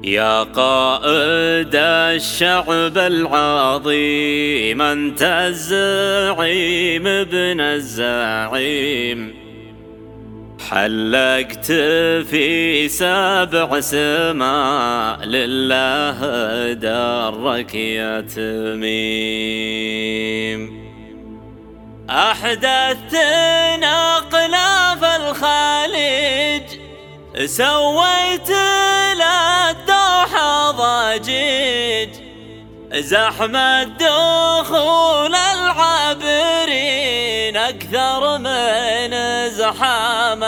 يا قائد الشعب العظيم، أنت الزعيم ابن الزعيم، حلقت في 7 سماء لله درك يا تميم. أحدثت أقلاف الخليج، سويت للدوحة ضجيج، زحمة دخول العابرين أكثر من زحام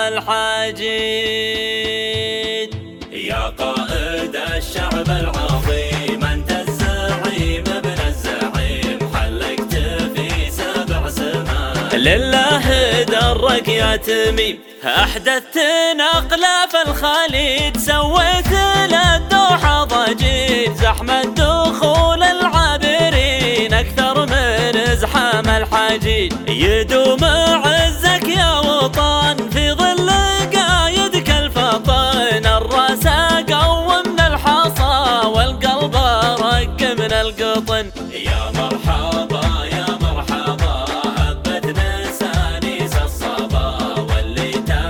الحجيج. يا قائد الشعب العظيم، أنت الزعيم ابن الزعيم، حلقت في 7 سماء لله درك يا تميم. أحدثت أقلاف الخليج، سويت للدوحة ضجيج، زحمة دخول العابرين أكثر من زحام الحجيج. يدوم عزك يا وطن في ظل قايدك الفطن، الراس قوى من الحصى والقلب رق من القطن. يا مرحبا يا مرحبا، هبت نسانيس الصبا واللي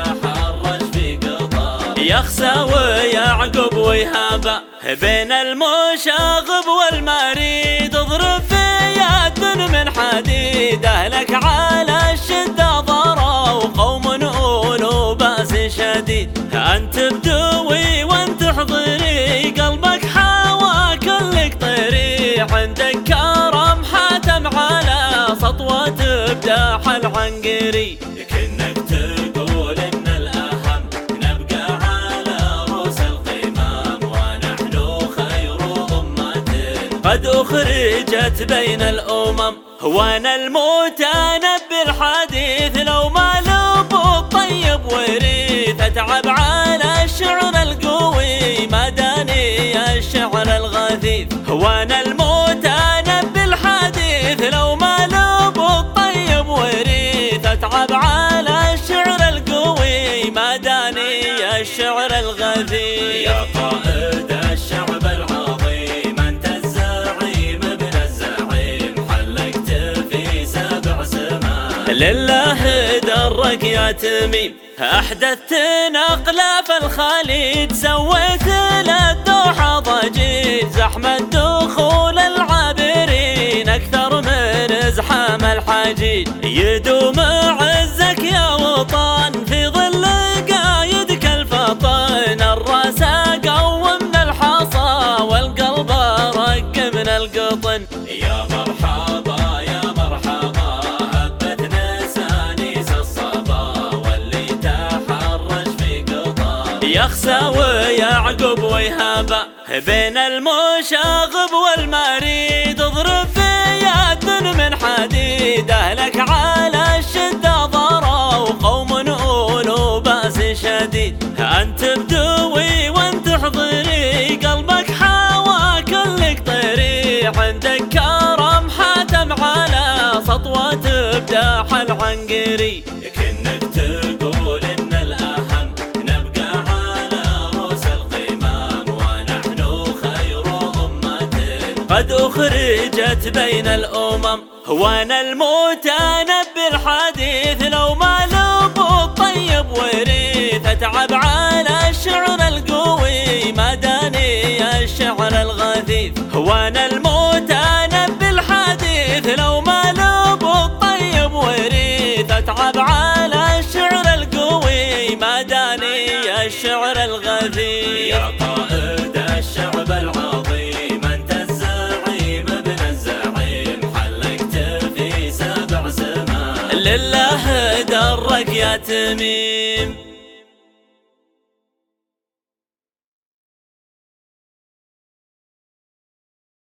تحرش في قطا، يخسى ويعقب ويهابا بين المشاغب والمريد. اضرب في يد من حديد، أهلك على الشدة ضروا قوم أولو بأس شديد. أنت بدوي وأنت حضري، قلبك حوى كلك طيري، عندك كرم حاتم على سطوة بداح العنقري. كنك تقول إن الأهم نبقى على رؤوس القمام، ونحن خير أمة قد أخرجت بين الأمم. وانا المتنبي الحديث، لو ما لبو الطيب وريث، اتعب على الشعر القوي ما داني الشعر الغثيث. وانا المتنبي الحديث، لو ما لبو الطيب وريث، اتعب على الشعر القوي ما داني الشعر الغثيث. يا قائد الشعب العظيم، انت الزعيم ابن الزعيم، حلقت في 7 سماء لله درك يا تميم. أحدثت أقلاف الخليج، سويت للدوحة ضجيج، زحمة دخول العابرين أكثر من زحام الحجيج. يدوم عزك يا وطن في ظل قايدك الفطن، الراس قوى من الحصى والقلب رق من القطن. يا مرحبا يا مرحبا، هبت نسانيس الصبا واللي تحرش في قطا، يخسى ويعقب ويهابا بين المشاغب والمريد. اضرب في يد من حديد، أهلك على الشدة ضروا قوم أولو بأس شديد. أنت بدوي وأنت حضري، قلبك حوى كلك طيري، عندك كرم حاتم على سطوة بداح العنقري. كنك تقول إن الأهم نبقى على رؤوس القمام، ونحن خير أمة قد أخرجت بين الأمم. وانا المتنبي الحديث، لو ما لبو الطيب وريث، اتعب على الشعر القوي ما داني الشعر الغثيث. وانا المتنبي الحديث، لو ما لبو الطيب وريث، اتعب على الشعر القوي ما داني الشعر الغثيث. يا قائد الشعب العظيم، انت الزعيم ابن الزعيم، حلقت في 7 سماء لله درك يا تميم.